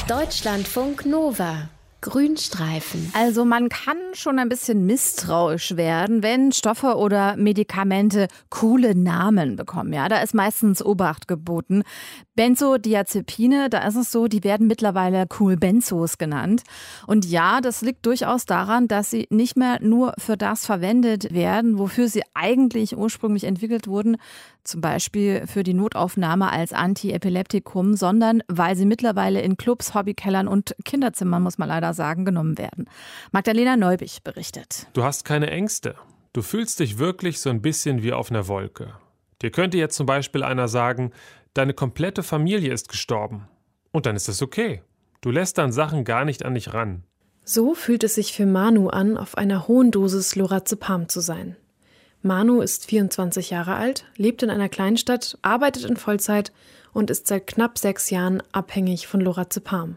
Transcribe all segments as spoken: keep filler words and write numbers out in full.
Deutschlandfunk Nova. Grünstreifen. Also man kann schon ein bisschen misstrauisch werden, wenn Stoffe oder Medikamente coole Namen bekommen. Ja, da ist meistens Obacht geboten. Benzodiazepine, da ist es so, die werden mittlerweile cool Benzos genannt. Und ja, das liegt durchaus daran, dass sie nicht mehr nur für das verwendet werden, wofür sie eigentlich ursprünglich entwickelt wurden, zum Beispiel für die Notaufnahme als Antiepileptikum, sondern weil sie mittlerweile in Clubs, Hobbykellern und Kinderzimmern, muss man leider sagen, genommen werden. Magdalena Neubich berichtet. Du hast keine Ängste. Du fühlst dich wirklich so ein bisschen wie auf einer Wolke. Dir könnte jetzt zum Beispiel einer sagen, deine komplette Familie ist gestorben. Und dann ist es okay. Du lässt dann Sachen gar nicht an dich ran. So fühlt es sich für Manu an, auf einer hohen Dosis Lorazepam zu sein. Manu ist vierundzwanzig Jahre alt, lebt in einer Kleinstadt, arbeitet in Vollzeit und ist seit knapp sechs Jahren abhängig von Lorazepam.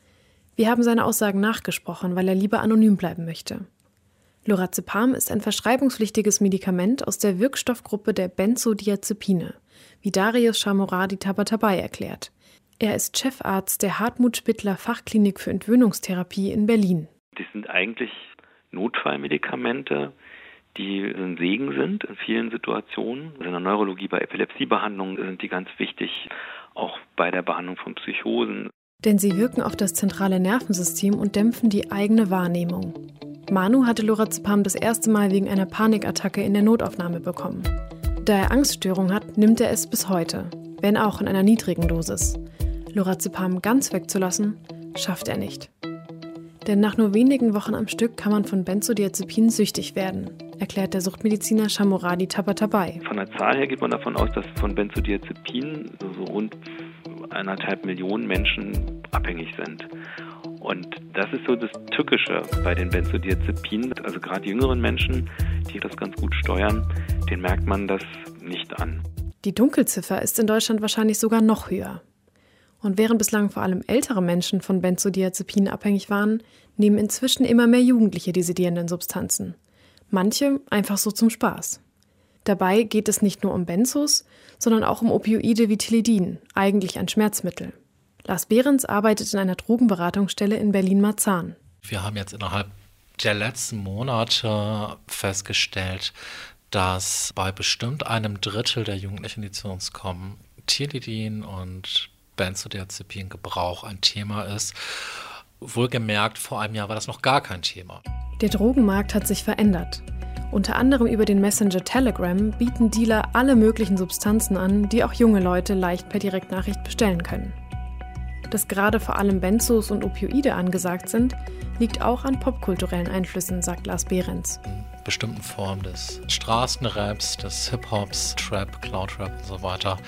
Wir haben seine Aussagen nachgesprochen, weil er lieber anonym bleiben möchte. Lorazepam ist ein verschreibungspflichtiges Medikament aus der Wirkstoffgruppe der Benzodiazepine, wie Darius Chamoradi Tabatabai erklärt. Er ist Chefarzt der Hartmut-Spittler-Fachklinik für Entwöhnungstherapie in Berlin. Das sind eigentlich Notfallmedikamente, die ein Segen sind in vielen Situationen. In der Neurologie, bei Epilepsiebehandlungen sind die ganz wichtig, auch bei der Behandlung von Psychosen. Denn sie wirken auf das zentrale Nervensystem und dämpfen die eigene Wahrnehmung. Manu hatte Lorazepam das erste Mal wegen einer Panikattacke in der Notaufnahme bekommen. Da er Angststörungen hat, nimmt er es bis heute, wenn auch in einer niedrigen Dosis. Lorazepam ganz wegzulassen, schafft er nicht. Denn nach nur wenigen Wochen am Stück kann man von Benzodiazepinen süchtig werden, erklärt der Suchtmediziner Chamoradi Tabatabai. Von der Zahl her geht man davon aus, dass von Benzodiazepinen so rund eineinhalb Millionen Menschen abhängig sind. Und das ist so das Tückische bei den Benzodiazepinen. Also gerade jüngeren Menschen, die das ganz gut steuern, denen merkt man das nicht an. Die Dunkelziffer ist in Deutschland wahrscheinlich sogar noch höher. Und während bislang vor allem ältere Menschen von Benzodiazepinen abhängig waren, nehmen inzwischen immer mehr Jugendliche die sedierenden Substanzen. Manche einfach so zum Spaß. Dabei geht es nicht nur um Benzos, sondern auch um Opioide wie Tilidin, eigentlich ein Schmerzmittel. Lars Behrens arbeitet in einer Drogenberatungsstelle in Berlin-Marzahn. Wir haben jetzt innerhalb der letzten Monate festgestellt, dass bei bestimmt einem Drittel der Jugendlichen, die zu uns kommen, Tilidin und Benzodiazepingebrauch ein Thema ist. Wohlgemerkt, vor einem Jahr war das noch gar kein Thema. Der Drogenmarkt hat sich verändert. Unter anderem über den Messenger Telegram bieten Dealer alle möglichen Substanzen an, die auch junge Leute leicht per Direktnachricht bestellen können. Dass gerade vor allem Benzos und Opioide angesagt sind, liegt auch an popkulturellen Einflüssen, sagt Lars Behrens. In bestimmten Formen des Straßenraps, des Hip-Hops, Trap, Cloud-Rap und so weiter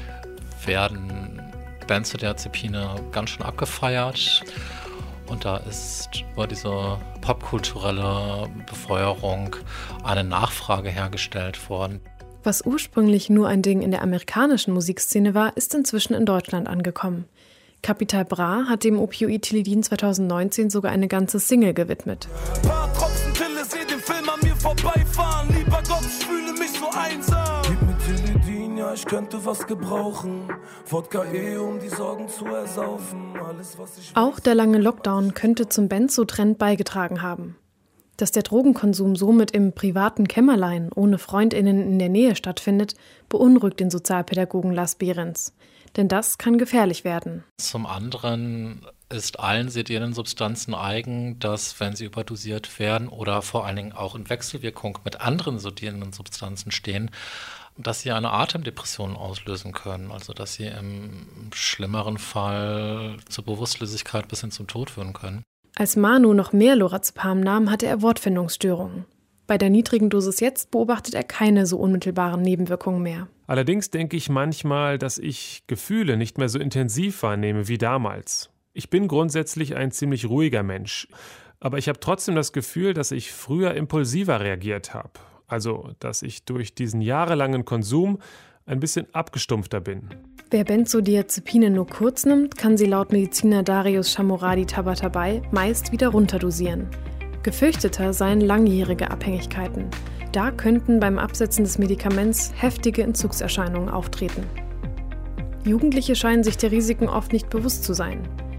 werden Benzodiazepine ganz schön abgefeiert. Und da ist über diese popkulturelle Befeuerung eine Nachfrage hergestellt worden. Was ursprünglich nur ein Ding in der amerikanischen Musikszene war, ist inzwischen in Deutschland angekommen. Capital Bra hat dem Opioid Tilidin zweitausendneunzehn sogar eine ganze Single gewidmet. Paar Tropfen Pille, seh den Film an mir vorbeifahren. Lieber Gott, ich fühle mich so einsam. Gib mir Tilidin, ja, ich könnte was gebrauchen. Wodka eh, um die Sorgen zu ersaufen. Alles, was ich Auch der lange Lockdown könnte zum Benzo-Trend beigetragen haben. Dass der Drogenkonsum somit im privaten Kämmerlein ohne FreundInnen in der Nähe stattfindet, beunruhigt den Sozialpädagogen Lars Behrens. Denn das kann gefährlich werden. Zum anderen ist allen sedierenden Substanzen eigen, dass, wenn sie überdosiert werden oder vor allen Dingen auch in Wechselwirkung mit anderen sedierenden Substanzen stehen, dass sie eine Atemdepression auslösen können. Also dass sie im schlimmeren Fall zur Bewusstlosigkeit bis hin zum Tod führen können. Als Manu noch mehr Lorazepam nahm, hatte er Wortfindungsstörungen. Bei der niedrigen Dosis jetzt beobachtet er keine so unmittelbaren Nebenwirkungen mehr. Allerdings denke ich manchmal, dass ich Gefühle nicht mehr so intensiv wahrnehme wie damals. Ich bin grundsätzlich ein ziemlich ruhiger Mensch, aber ich habe trotzdem das Gefühl, dass ich früher impulsiver reagiert habe. Also, dass ich durch diesen jahrelangen Konsum ein bisschen abgestumpfter bin. Wer Benzodiazepine nur kurz nimmt, kann sie laut Mediziner Darius Chamoradi Tabatabai meist wieder runterdosieren. Gefürchteter seien langjährige Abhängigkeiten. Da könnten beim Absetzen des Medikaments heftige Entzugserscheinungen auftreten. Jugendliche scheinen sich der Risiken oft nicht bewusst zu sein.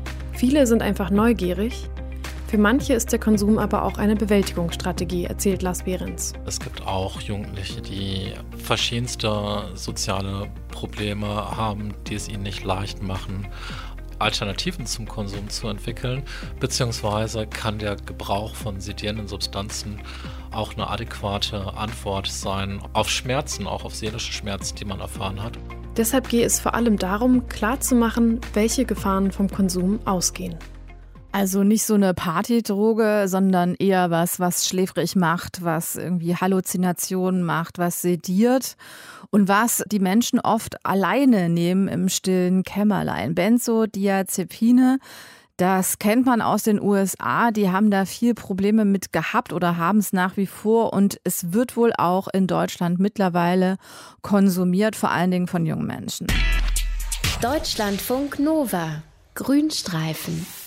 Viele sind einfach neugierig. Für manche ist der Konsum aber auch eine Bewältigungsstrategie, erzählt Lars Behrens. Es gibt auch Jugendliche, die verschiedenste soziale Probleme haben, die es ihnen nicht leicht machen, Alternativen zum Konsum zu entwickeln, beziehungsweise kann der Gebrauch von sedierenden Substanzen auch eine adäquate Antwort sein auf Schmerzen, auch auf seelische Schmerzen, die man erfahren hat. Deshalb gehe es vor allem darum, klarzumachen, welche Gefahren vom Konsum ausgehen. Also nicht so eine Partydroge, sondern eher was, was schläfrig macht, was irgendwie Halluzinationen macht, was sediert und was die Menschen oft alleine nehmen im stillen Kämmerlein. Benzodiazepine, das kennt man aus den U S A, die haben da viel Probleme mit gehabt oder haben es nach wie vor und es wird wohl auch in Deutschland mittlerweile konsumiert, vor allen Dingen von jungen Menschen. Deutschlandfunk Nova, Grünstreifen.